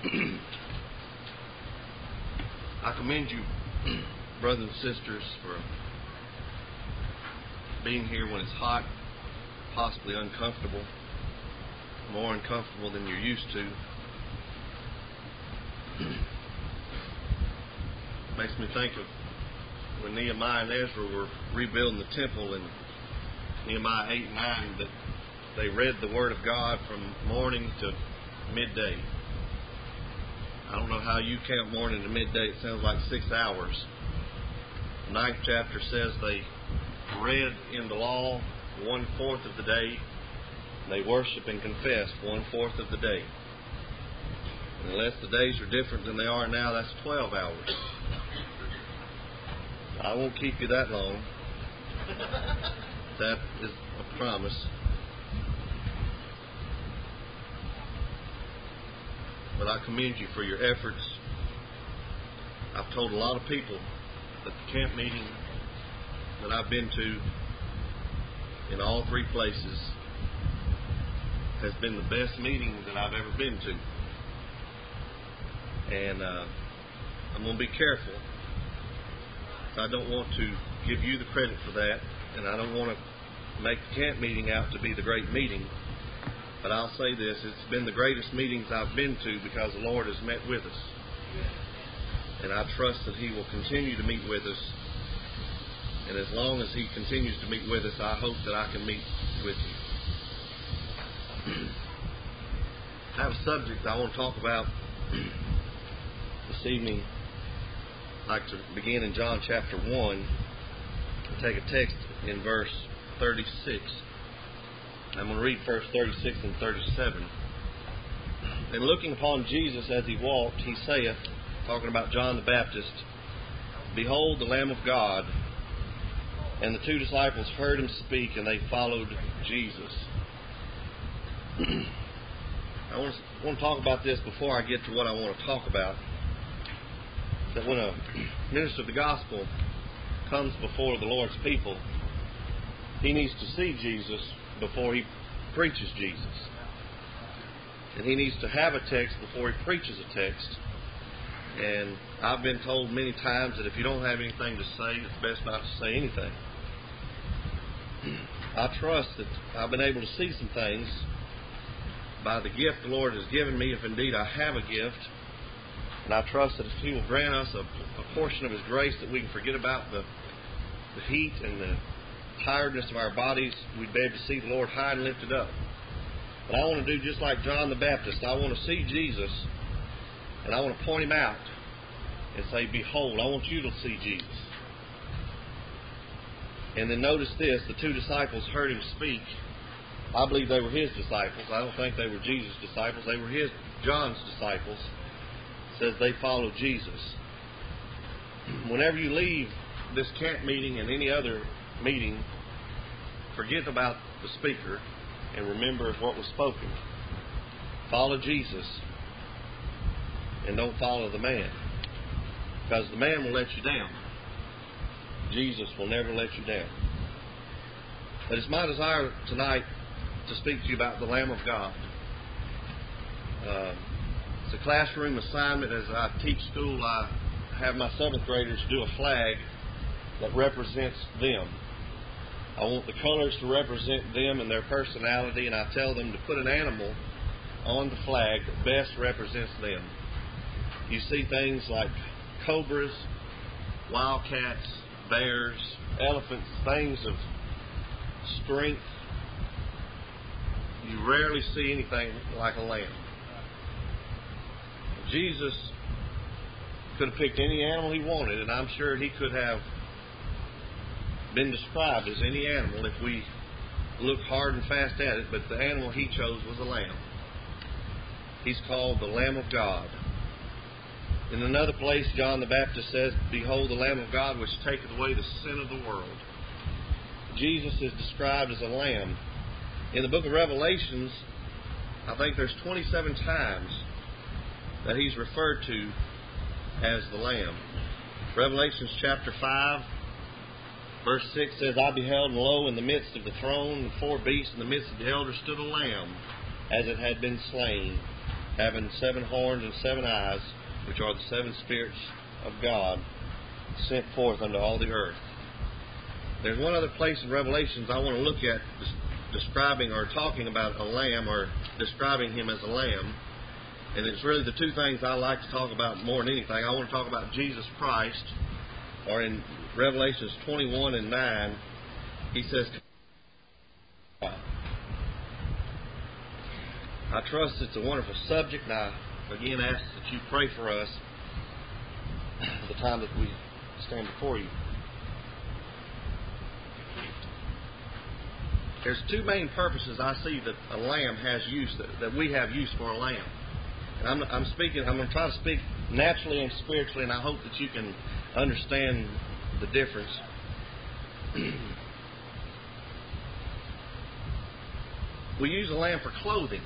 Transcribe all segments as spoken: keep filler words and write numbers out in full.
I commend you, brothers and sisters, for being here when it's hot, possibly uncomfortable, more uncomfortable than you're used to. Makes me think of when Nehemiah and Ezra were rebuilding the temple in Nehemiah eight and nine, that they read the Word of God from morning to midday. I don't know how you count morning to midday. It sounds like six hours. The ninth chapter says they read in the law one-fourth of the day. They worship and confess one-fourth of the day. And unless the days are different than they are now, that's twelve hours. I won't keep you that long. That is a promise. But I commend you for your efforts. I've told a lot of people that the camp meeting that I've been to in all three places has been the best meeting that I've ever been to. And uh, I'm going to be careful. I don't want to give you the credit for that, and I don't want to make the camp meeting out to be the great meeting. But I'll say this, it's been the greatest meetings I've been to because the Lord has met with us. And I trust that He will continue to meet with us. And as long as He continues to meet with us, I hope that I can meet with you. I have a subject I want to talk about this evening. I'd like to begin in John chapter one and take a text in verse thirty-six. I'm going to read verse thirty-six and thirty-seven. And looking upon Jesus as He walked, He saith, talking about John the Baptist, Behold the Lamb of God. And the two disciples heard Him speak, and they followed Jesus. I want to, want to talk about this before I get to what I want to talk about. That when a minister of the gospel comes before the Lord's people, he needs to see Jesus before he preaches Jesus. And he needs to have a text before he preaches a text. And I've been told many times that if you don't have anything to say, it's best not to say anything. I trust that I've been able to see some things by the gift the Lord has given me, if indeed I have a gift. And I trust that if He will grant us a, a portion of His grace that we can forget about the, the heat and the tiredness of our bodies, we'd be able to see the Lord high and lifted up. But I want to do just like John the Baptist. I want to see Jesus, and I want to point Him out and say, Behold, I want you to see Jesus. And then notice this, the two disciples heard Him speak. I believe they were His disciples. I don't think they were Jesus' disciples. They were His, John's disciples. It says they followed Jesus. Whenever you leave this camp meeting and any other meeting, forget about the speaker and remember what was spoken. Follow Jesus and don't follow the man, because the man will let you down. Jesus will never let you down. But it's my desire tonight to speak to you about the Lamb of God. Uh, it's a classroom assignment. As I teach school, I have my seventh graders do a flag that represents them. I want the colors to represent them and their personality, and I tell them to put an animal on the flag that best represents them. You see things like cobras, wildcats, bears, elephants, things of strength. You rarely see anything like a lamb. Jesus could have picked any animal He wanted, and I'm sure He could have been described as any animal if we look hard and fast at it, but the animal He chose was a lamb. He's called the Lamb of God. In another place, John the Baptist says, Behold the Lamb of God which taketh away the sin of the world. Jesus is described as a lamb. In the book of Revelations, I think there's twenty-seven times that He's referred to as the Lamb. Revelations chapter five, verse six says, I beheld, and lo, in the midst of the throne, and four beasts, in the midst of the elders stood a lamb, as it had been slain. having seven horns and seven eyes, which are the seven spirits of God, sent forth unto all the earth. There's one other place in Revelations I want to look at describing or talking about a lamb, or describing him as a lamb. And it's really the two things I like to talk about more than anything. I want to talk about Jesus Christ, or in Revelations twenty-one and nine, he says, I trust it's a wonderful subject, and I again ask that you pray for us the time that we stand before you. There's two main purposes I see that a lamb has use, that, that we have use for a lamb. And I'm, I'm speaking, I'm going to try to speak naturally and spiritually, and I hope that you can understand the difference. We use a lamb for clothing.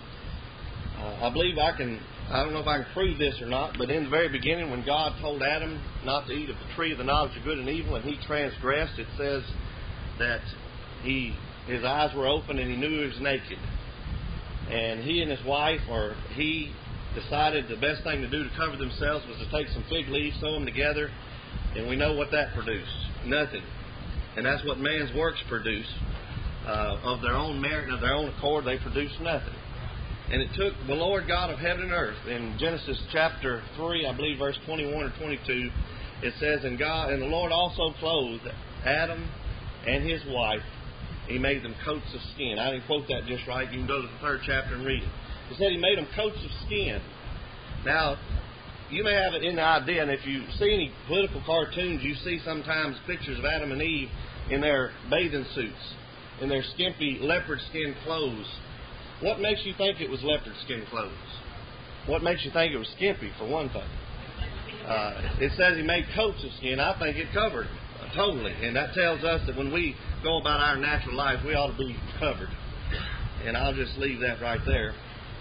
Uh, I believe I can, I don't know if I can prove this or not, but in the very beginning when God told Adam not to eat of the tree of the knowledge of good and evil, and he transgressed, it says that he his eyes were open and he knew he was naked. And he and his wife, or he decided the best thing to do to cover themselves was to take some fig leaves, sew them together, and we know what that produced. Nothing. And that's what man's works produce. Uh, of their own merit and of their own accord, they produce nothing. And it took the Lord God of heaven and earth. In Genesis chapter three, I believe verse twenty-one or twenty-two, it says, And God and the Lord also clothed Adam and his wife. He made them coats of skin. I didn't quote that just right. You can go to the third chapter and read it. He said he made them coats of skin. Now, you may have it in the idea, and if you see any political cartoons, you see sometimes pictures of Adam and Eve in their bathing suits, in their skimpy leopard skin clothes. What makes you think it was leopard skin clothes? What makes you think it was skimpy, for one thing? Uh, it says he made coats of skin. I think it covered them uh, totally. And that tells us that when we go about our natural life, we ought to be covered. And I'll just leave that right there.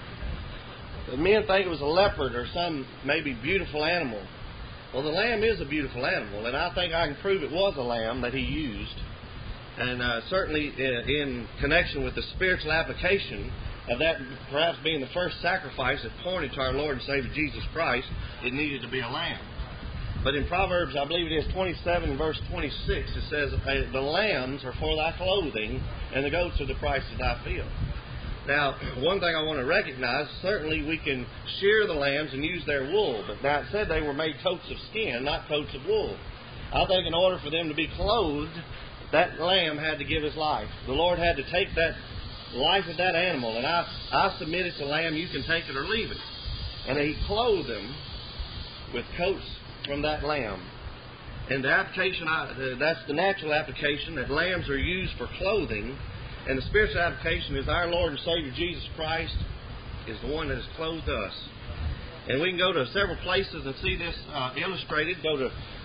The men think it was a leopard or some maybe beautiful animal. Well, the lamb is a beautiful animal, and I think I can prove it was a lamb that he used. And uh, certainly in connection with the spiritual application of that perhaps being the first sacrifice that pointed to our Lord and Savior Jesus Christ, it needed to be a lamb. But in Proverbs, I believe it is twenty-seven and verse twenty-six, it says, The lambs are for thy clothing, and the goats are the price of thy field. Now, one thing I want to recognize, certainly we can shear the lambs and use their wool, but now it said they were made coats of skin, not coats of wool. I think in order for them to be clothed, that lamb had to give his life. The Lord had to take that life of that animal, and I, I submit it to lamb, you can take it or leave it. And he clothed them with coats from that lamb. And the application, I, that's the natural application, that lambs are used for clothing. And the spiritual application is our Lord and Savior Jesus Christ is the one that has clothed us. And we can go to several places and see this uh, illustrated. Go to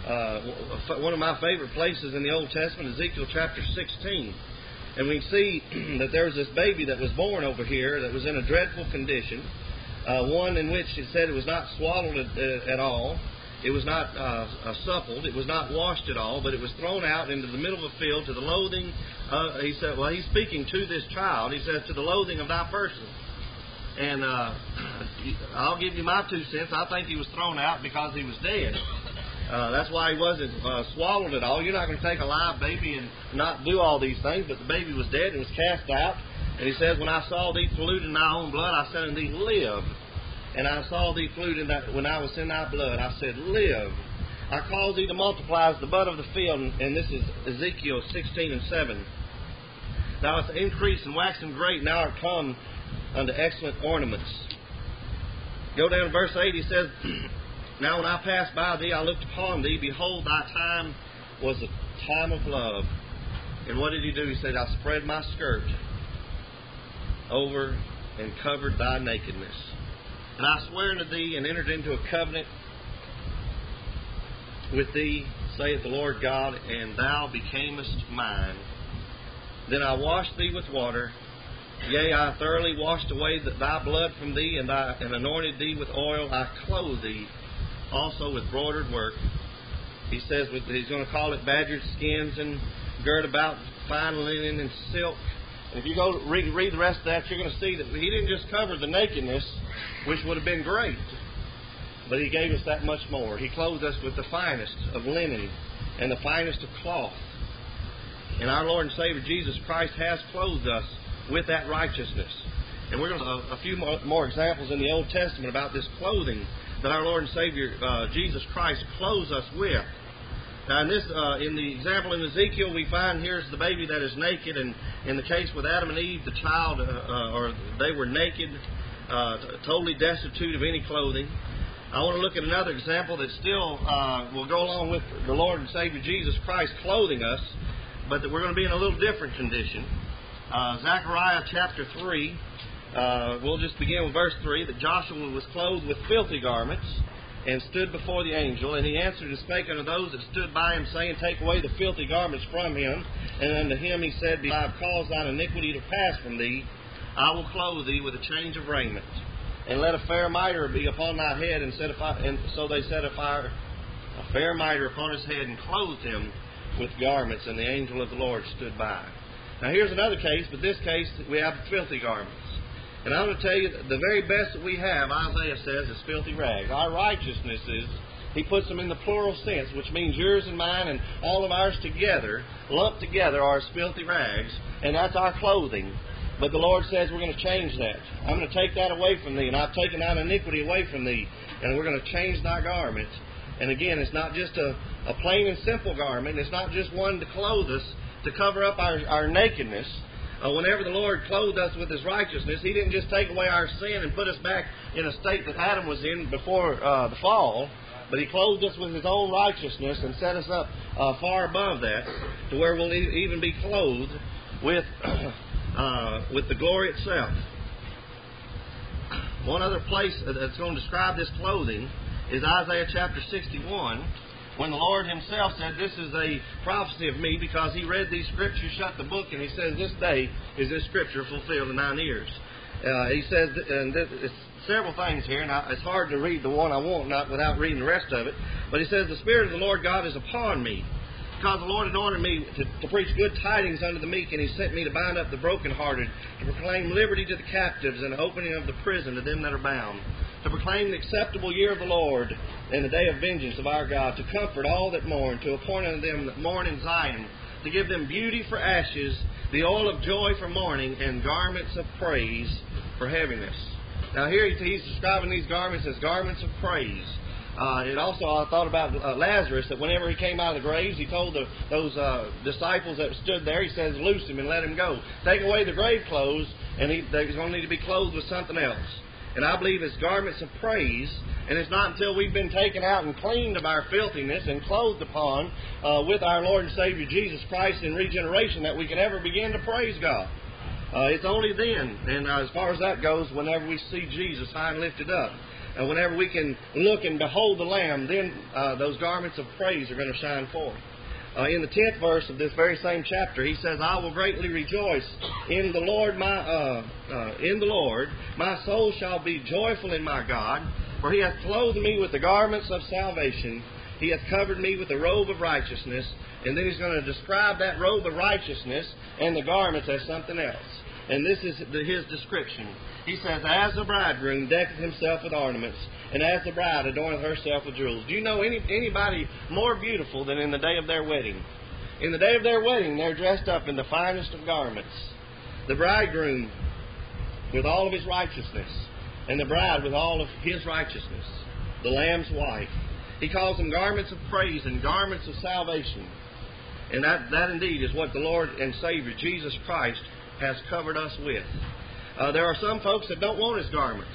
uh, one of my favorite places in the Old Testament, Ezekiel chapter sixteen. And we can see that there was this baby that was born over here that was in a dreadful condition. Uh, one in which it said it was not swallowed at, uh, at all. It was not uh, uh, suppled. It was not washed at all, but it was thrown out into the middle of a field to the loathing. Uh, he said, well, he's speaking to this child. He says, to the loathing of thy person. And uh, I'll give you my two cents. I think he was thrown out because he was dead. Uh, that's why he wasn't uh, swallowed at all. You're not going to take a live baby and not do all these things, but the baby was dead and was cast out. And he says, when I saw thee polluted in thy own blood, I said unto thee, live. And I saw thee polluted when I was in thy blood. I said, live. I caused thee to multiply as the bud of the field. And this is Ezekiel sixteen and seven. Thou hast increased and waxen great, now art come unto excellent ornaments. Go down to verse eight. He says, now when I passed by thee, I looked upon thee. Behold, thy time was a time of love. And what did he do? He said, I spread my skirt over and covered thy nakedness. And I swear unto thee and entered into a covenant with thee, saith the Lord God, and thou becamest mine. Then I washed thee with water. Yea, I thoroughly washed away thy blood from thee, and, I, and anointed thee with oil. I clothed thee also with broidered work. He says with, he's going to call it badgered skins, and girt about fine linen and silk, And if you go read, read the rest of that, you're going to see that He didn't just cover the nakedness, which would have been great, but He gave us that much more. He clothed us with the finest of linen and the finest of cloth. And our Lord and Savior Jesus Christ has clothed us with that righteousness. And we're going to a, a few more, more examples in the Old Testament about this clothing that our Lord and Savior uh, Jesus Christ clothes us with. Now, in this, uh, in the example in Ezekiel, we find here's the baby that is naked, and in the case with Adam and Eve, the child, uh, uh, or they were naked, uh, totally destitute of any clothing. I want to look at another example that still uh, will go along with the Lord and Savior Jesus Christ clothing us, but that we're going to be in a little different condition. Uh, Zechariah chapter three, uh, we'll just begin with verse three, that Joshua was clothed with filthy garments, and stood before the angel. And he answered and spake unto those that stood by him, saying, Take away the filthy garments from him. And unto him he said, I have caused thine iniquity to pass from thee. I will clothe thee with a change of raiment. And let a fair mitre be upon thy head. And, set a fi- and so they set a, fire, a fair mitre upon his head, and clothed him with garments. And the angel of the Lord stood by. Now here's another case, but this case we have filthy garments. And I'm going to tell you, the very best that we have, Isaiah says, is filthy rags. Our righteousness is, he puts them in the plural sense, which means yours and mine and all of ours together, lumped together, are as filthy rags, and that's our clothing. But the Lord says we're going to change that. I'm going to take that away from thee, and I've taken thine iniquity away from thee, and we're going to change thy garment. And again, it's not just a, a plain and simple garment. It's not just one to clothe us, to cover up our, our nakedness. Uh, whenever the Lord clothed us with His righteousness, He didn't just take away our sin and put us back in a state that Adam was in before uh, the fall, but He clothed us with His own righteousness and set us up uh, far above that, to where we'll e- even be clothed with uh, with the glory itself. One other place that's going to describe this clothing is Isaiah chapter sixty-one, when the Lord Himself said, This is a prophecy of me, because He read these scriptures, shut the book, and He says, This day is this scripture fulfilled in thine ears. Uh, he says, and this, it's several things here, and I, it's hard to read the one I want not without reading the rest of it, but He says, The Spirit of the Lord God is upon me, because the Lord anointed me to, to preach good tidings unto the meek, and He sent me to bind up the brokenhearted, to proclaim liberty to the captives, and the opening of the prison to them that are bound, to proclaim the acceptable year of the Lord, and the day of vengeance of our God, to comfort all that mourn, to appoint unto them that mourn in Zion, to give them beauty for ashes, the oil of joy for mourning, and garments of praise for heaviness. Now here he's describing these garments as garments of praise. Uh, and also I thought about uh, Lazarus, that whenever he came out of the graves, he told the, those uh, disciples that stood there, he says, Loose him and let him go. Take away the grave clothes, and he, they're going to need to be clothed with something else. And I believe it's garments of praise, and it's not until we've been taken out and cleaned of our filthiness and clothed upon uh, with our Lord and Savior Jesus Christ in regeneration that we can ever begin to praise God. Uh, it's only then, and uh, as far as that goes, whenever we see Jesus high and lifted up, and whenever we can look and behold the Lamb, then uh, those garments of praise are going to shine forth. Uh, in the tenth verse of this very same chapter, he says, I will greatly rejoice in the Lord, my uh, uh, in the Lord. My soul shall be joyful in my God, for He hath clothed me with the garments of salvation. He hath covered me with the robe of righteousness. And then he's going to describe that robe of righteousness and the garments as something else. And this is the, his description. He says, As the bridegroom decketh himself with ornaments, and as the bride adorneth herself with jewels. Do you know any anybody more beautiful than in the day of their wedding? In the day of their wedding, they're dressed up in the finest of garments. The bridegroom with all of his righteousness, and the bride with all of his righteousness, the Lamb's wife. He calls them garments of praise and garments of salvation. And that, that indeed is what the Lord and Savior, Jesus Christ, has covered us with. Uh, there are some folks that don't want His garments.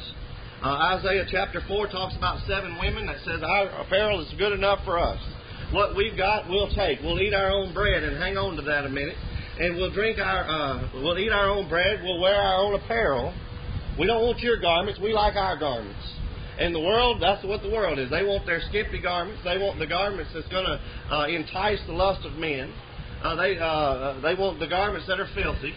Uh, Isaiah chapter four talks about seven women that says our apparel is good enough for us. What we've got, we'll take. We'll eat our own bread, and hang on to that a minute. And we'll drink our, uh, we'll eat our own bread. We'll wear our own apparel. We don't want your garments. We like our garments. And the world, that's what the world is. They want their skimpy garments. They want the garments that's going to uh, entice the lust of men. Uh, they uh, they want the garments that are filthy.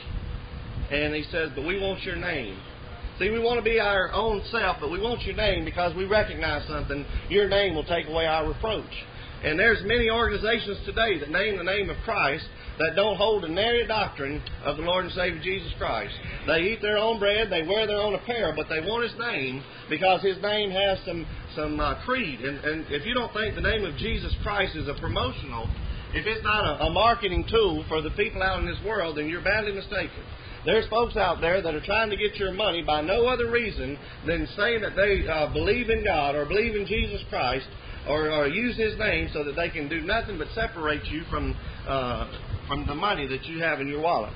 And he says, but we want your name. See, we want to be our own self, but we want your name because we recognize something. Your name will take away our reproach. And there's many organizations today that name the name of Christ that don't hold the nary doctrine of the Lord and Savior Jesus Christ. They eat their own bread, they wear their own apparel, but they want His name because His name has some some uh, creed. And, and if you don't think the name of Jesus Christ is a promotional, if it's not a, a marketing tool for the people out in this world, then you're badly mistaken. There's folks out there that are trying to get your money by no other reason than saying that they uh, believe in God or believe in Jesus Christ or, or use His name so that they can do nothing but separate you from uh, from the money that you have in your wallets.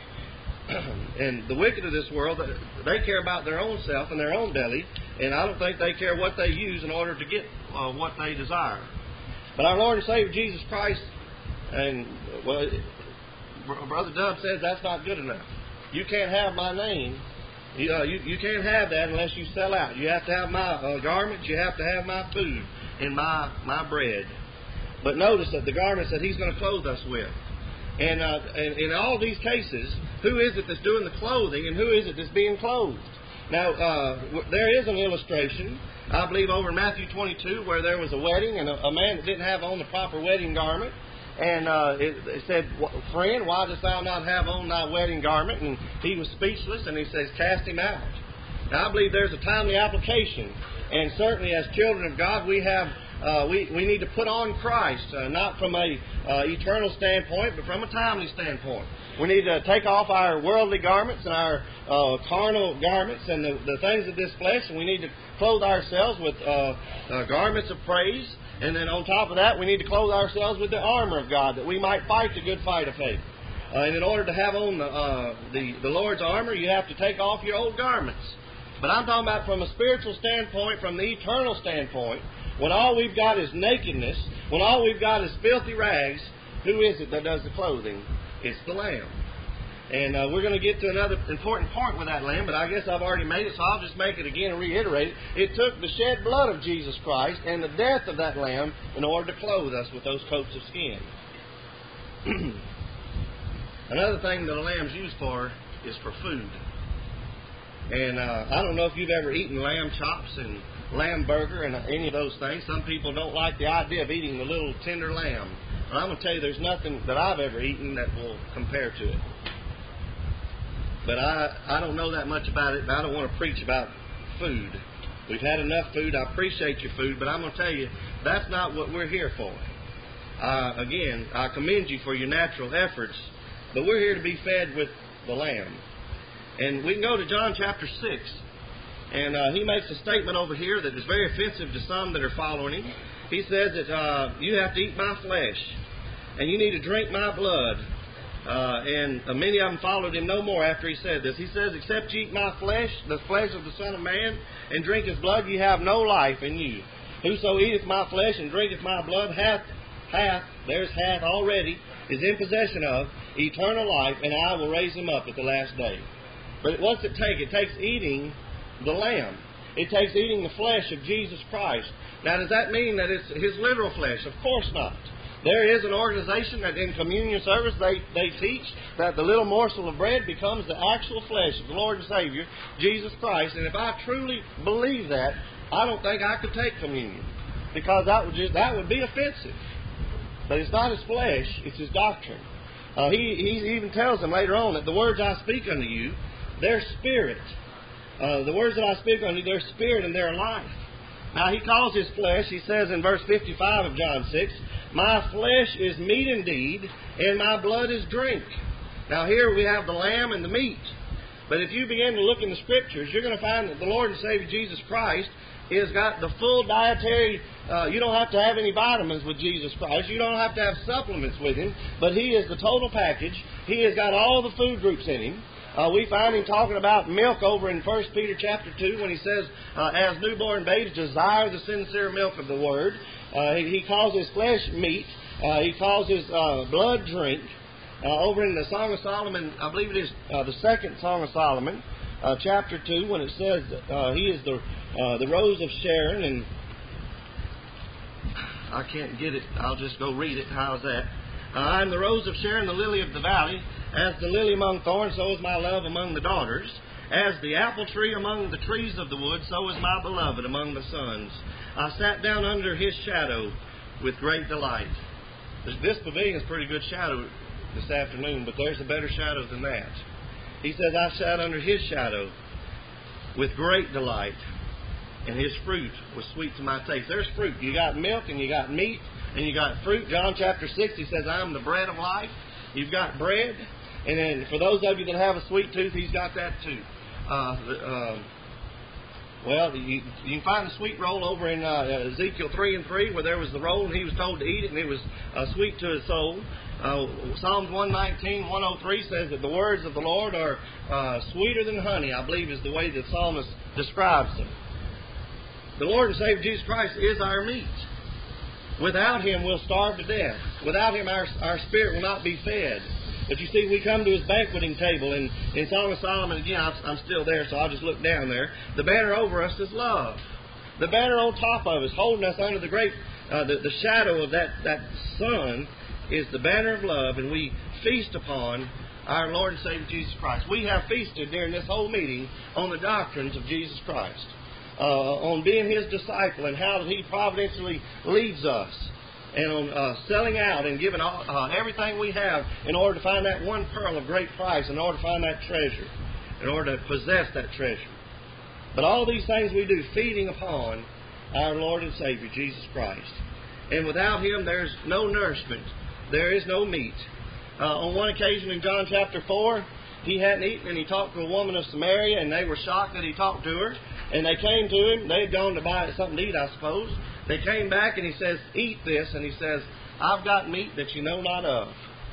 And the wicked of this world, they care about their own self and their own belly, and I don't think they care what they use in order to get uh, what they desire. But our Lord and Savior Jesus Christ, and well, Brother Dub says that's not good enough. You can't have my name. You, uh, you, you can't have that unless you sell out. You have to have my uh, garments. You have to have my food and my, my bread. But notice that the garments that He's going to clothe us with. And, uh, and in all these cases, who is it that's doing the clothing and who is it that's being clothed? Now, uh, w- there is an illustration, I believe, over in Matthew twenty-two, where there was a wedding and a, a man that didn't have on the proper wedding garment. And uh, it, it said, "Friend, why dost thou not have on thy wedding garment?" And he was speechless, and He says, "Cast him out." Now, I believe there's a timely application. And certainly as children of God, we have uh, we, we need to put on Christ, uh, not from a uh, eternal standpoint, but from a timely standpoint. We need to take off our worldly garments and our uh, carnal garments and the, the things of this flesh, and we need to clothe ourselves with uh, uh, garments of praise. And then on top of that, we need to clothe ourselves with the armor of God, that we might fight the good fight of faith. Uh, and in order to have on the, uh, the, the Lord's armor, you have to take off your old garments. But I'm talking about from a spiritual standpoint, from the eternal standpoint, when all we've got is nakedness, when all we've got is filthy rags, who is it that does the clothing? It's the Lamb. And uh, we're going to get to another important point with that Lamb, but I guess I've already made it, so I'll just make it again and reiterate it. It took the shed blood of Jesus Christ and the death of that Lamb in order to clothe us with those coats of skin. Another thing that a lamb's used for is for food. And uh, I don't know if you've ever eaten lamb chops and lamb burger and any of those things. Some people don't like the idea of eating the little tender lamb. But I'm going to tell you, there's nothing that I've ever eaten that will compare to it. But I, I don't know that much about it, and I don't want to preach about food. We've had enough food. I appreciate your food, but I'm going to tell you, that's not what we're here for. Uh, again, I commend you for your natural efforts, but we're here to be fed with the Lamb. And we can go to John chapter six, and uh, he makes a statement over here that is very offensive to some that are following him. He says that uh, you have to eat my flesh, and you need to drink my blood. Uh, and uh, many of them followed him no more after he said this. He says, "Except ye eat my flesh, the flesh of the Son of Man, and drink his blood, ye have no life in you. Whoso eateth my flesh and drinketh my blood hath, hath, there's hath already, is in possession of eternal life, and I will raise him up at the last day." But what's it take? It takes eating the Lamb. It takes eating the flesh of Jesus Christ. Now, does that mean that it's His literal flesh? Of course not. There is an organization that in communion service they, they teach that the little morsel of bread becomes the actual flesh of the Lord and Savior, Jesus Christ. And if I truly believe that, I don't think I could take communion, because that would just that would be offensive. But it's not His flesh, it's His doctrine. Uh, he, he even tells them later on that the words I speak unto you, they're spirit. Uh, the words that I speak unto you, they're spirit and they're life. Now, He calls His flesh, He says in verse fifty-five of John six, "My flesh is meat indeed, and my blood is drink." Now, here we have the lamb and the meat. But if you begin to look in the Scriptures, you're going to find that the Lord and Savior Jesus Christ has got the full dietary. Uh, you don't have to have any vitamins with Jesus Christ. You don't have to have supplements with Him. But He is the total package. He has got all the food groups in Him. Uh, we find Him talking about milk over in First Peter chapter two when He says, uh, as newborn babes desire the sincere milk of the Word. Uh, he, he calls His flesh meat. Uh, he calls His uh, blood drink. Uh, over in the Song of Solomon, I believe it is uh, the second Song of Solomon, uh, chapter two, when it says uh, He is the uh, the rose of Sharon, and I can't get it. I'll just go read it. How's that? Uh, I am the rose of Sharon, the lily of the valley. As the lily among thorns, so is my love among the daughters. As the apple tree among the trees of the wood, so is my beloved among the sons. I sat down under His shadow. with great delight. This pavilion is a pretty good shadow this afternoon, but there's a better shadow than that. He says, I sat under his shadow with great delight, and his fruit was sweet to my taste. There's fruit. You got milk, and you got meat, and you got fruit. John chapter six, he says, I'm the bread of life. You've got bread. And then for those of you that have a sweet tooth, he's got that too. Uh, uh, well, you, you can find the sweet roll over in uh, Ezekiel three and three, where there was the roll, and he was told to eat it, and it was uh, sweet to his soul. Uh, Psalms one nineteen, one oh three says that the words of the Lord are uh, sweeter than honey, I believe is the way the psalmist describes them. The Lord and Savior Jesus Christ is our meat. Without Him, we'll starve to death. Without Him, our, our spirit will not be fed. But you see, we come to His banqueting table, and in Song of Solomon, again, I'm, I'm still there, so I'll just look down there. The banner over us is love. The banner on top of us, holding us under the great, uh, the, the shadow of that, that sun, is the banner of love, and we feast upon our Lord and Savior Jesus Christ. We have feasted during this whole meeting on the doctrines of Jesus Christ, uh, on being His disciple and how He providentially leads us, and on uh, selling out and giving all, uh, everything we have in order to find that one pearl of great price, in order to find that treasure, in order to possess that treasure. But all these things we do feeding upon our Lord and Savior, Jesus Christ. And without Him, there's no nourishment. There is no meat. Uh, on one occasion in John chapter four, He hadn't eaten, and He talked to a woman of Samaria, and they were shocked that He talked to her. And they came to Him. They had gone to buy something to eat, I suppose. They came back, and He says, eat this. And He says, I've got meat that you know not of.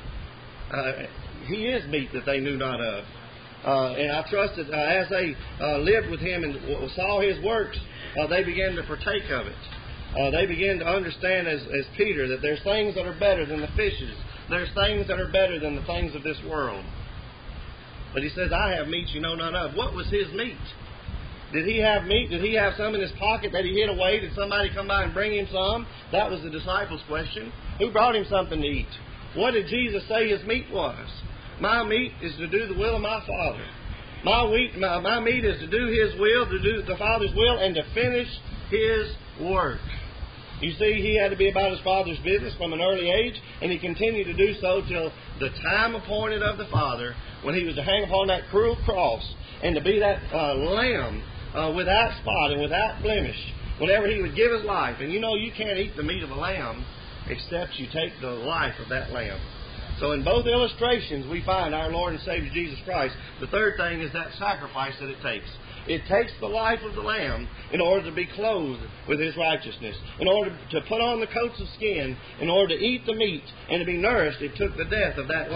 Uh, he is meat that they knew not of. Uh, and I trust that uh, as they uh, lived with Him and w- saw His works, uh, they began to partake of it. Uh, they began to understand, as, as Peter, that there's things that are better than the fishes. There's things that are better than the things of this world. But He says, I have meat you know not of. What was His meat? Did He have meat? Did He have some in His pocket that He hid away? Did somebody come by and bring Him some? That was the disciples' question. Who brought Him something to eat? What did Jesus say His meat was? My meat is to do the will of my Father. My, wheat, my, my meat is to do His will, to do the Father's will, and to finish His work. You see, He had to be about His Father's business from an early age, and He continued to do so till the time appointed of the Father, when He was to hang upon that cruel cross and to be that uh, lamb uh, without spot and without blemish, whenever He would give His life. And you know, you can't eat the meat of a lamb except you take the life of that lamb. So in both illustrations, we find our Lord and Savior Jesus Christ. The third thing is that sacrifice that it takes. It takes the life of the lamb in order to be clothed with His righteousness. In order to put on the coats of skin, in order to eat the meat and to be nourished, it took the death of that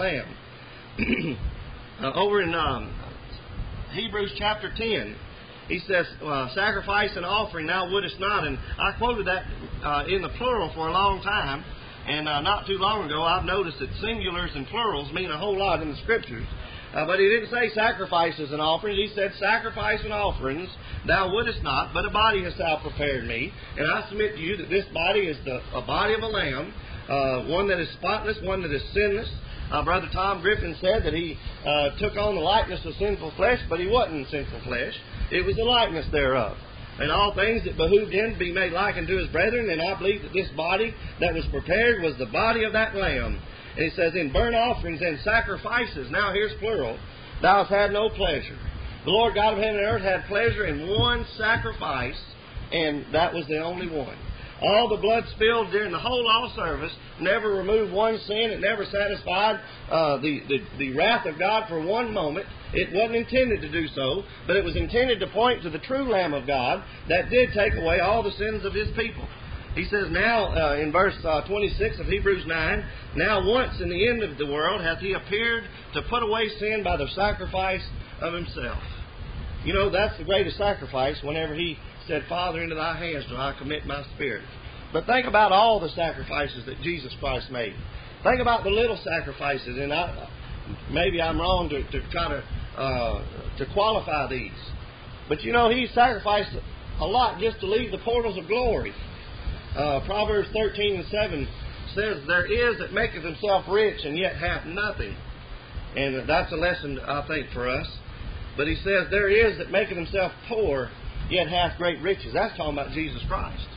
lamb. uh, over in um, Hebrews chapter ten, he says, uh, sacrifice and offering thou wouldest not. And I quoted that uh, in the plural for a long time. And uh, not too long ago, I've noticed that singulars and plurals mean a whole lot in the Scriptures. Uh, but He didn't say sacrifices and offerings. He said sacrifice and offerings thou wouldest not, but a body hast thou prepared me. And I submit to you that this body is the a body of a lamb, uh, one that is spotless, one that is sinless. Uh, Brother Tom Griffin said that he uh, took on the likeness of sinful flesh, but he wasn't sinful flesh. It was the likeness thereof. And all things that behooved Him to be made like unto His brethren. And I believe that this body that was prepared was the body of that lamb. And He says, in burnt offerings and sacrifices, now here's plural, thou hast had no pleasure. The Lord God of heaven and earth had pleasure in one sacrifice, and that was the only one. All the blood spilled during the whole law service never removed one sin. It never satisfied uh, the, the, the wrath of God for one moment. It wasn't intended to do so, but it was intended to point to the true Lamb of God that did take away all the sins of His people. He says now uh, in verse uh, twenty-six of Hebrews nine, now once in the end of the world hath He appeared to put away sin by the sacrifice of Himself. You know, that's the greatest sacrifice whenever He said, Father, into Thy hands do I commit my spirit. But think about all the sacrifices that Jesus Christ made. Think about the little sacrifices, and I, maybe I'm wrong to, to try to uh, to qualify these. But you know, He sacrificed a lot just to leave the portals of glory. Uh, Proverbs thirteen and seven says, there is that maketh himself rich and yet hath nothing. And that's a lesson, I think, for us. But he says, there is that maketh himself poor, yet hath great riches. That's talking about Jesus Christ.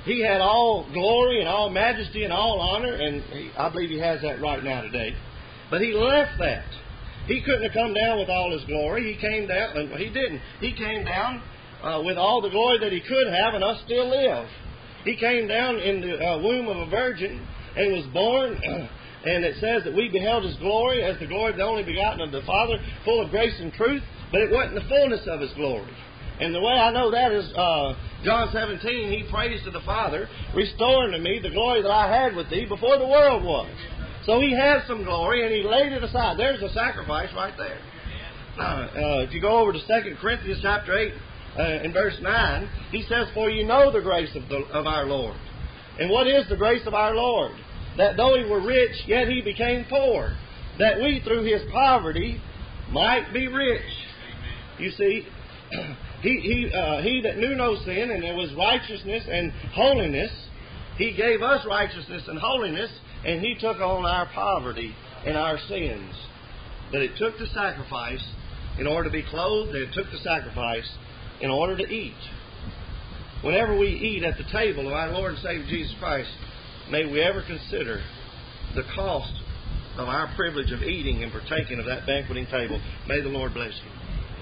He had all glory and all majesty and all honor, and he, I believe he has that right now today. But he left that. He couldn't have come down with all his glory. He came down, and he didn't. He came down uh, with all the glory that he could have, and us still live. He came down in the uh, womb of a virgin and was born, and it says that we beheld his glory as the glory of the only begotten of the Father, full of grace and truth, but it wasn't the fullness of his glory. And the way I know that is uh, John seventeen, he prays to the Father, restoring to me the glory that I had with thee before the world was. So he has some glory, and he laid it aside. There's a sacrifice right there. Uh, uh, if you go over to Second Corinthians chapter eight, uh, in verse nine, he says, for you know the grace of, the, of our Lord. And what is the grace of our Lord? That though he were rich, yet he became poor, that we through his poverty might be rich. You see, he he uh, he that knew no sin, and there was righteousness and holiness, he gave us righteousness and holiness, and he took on our poverty and our sins. But it took the sacrifice in order to be clothed, and it took the sacrifice in order to eat. Whenever we eat at the table of our Lord and Savior Jesus Christ, may we ever consider the cost of our privilege of eating and partaking of that banqueting table. May the Lord bless you.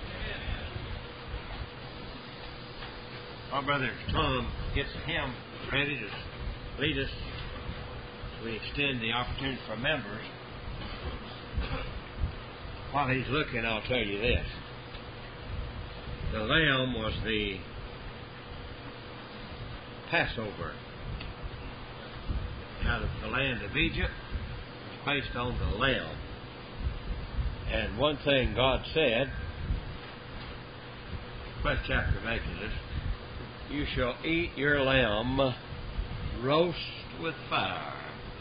Our brother Tom gets the hymn ready to lead us. We extend the opportunity for members. While he's looking, I'll tell you this. The lamb was the Passover out of the land of Egypt. It was placed on the lamb. And one thing God said, first chapter of Exodus, you shall eat your lamb roast with fire,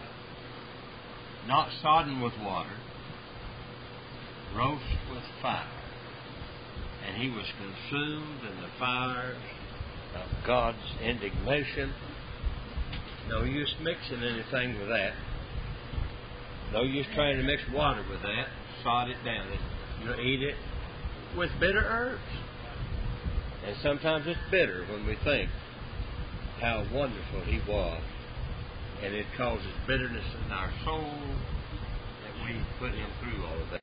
not sodden with water, roast with fire. And he was consumed in the fires of God's indignation. No use mixing anything with that. No use trying to mix water with that. Sod it down. You'll eat it with bitter herbs. And sometimes it's bitter when we think how wonderful he was. And it causes bitterness in our soul that we put him through all of that.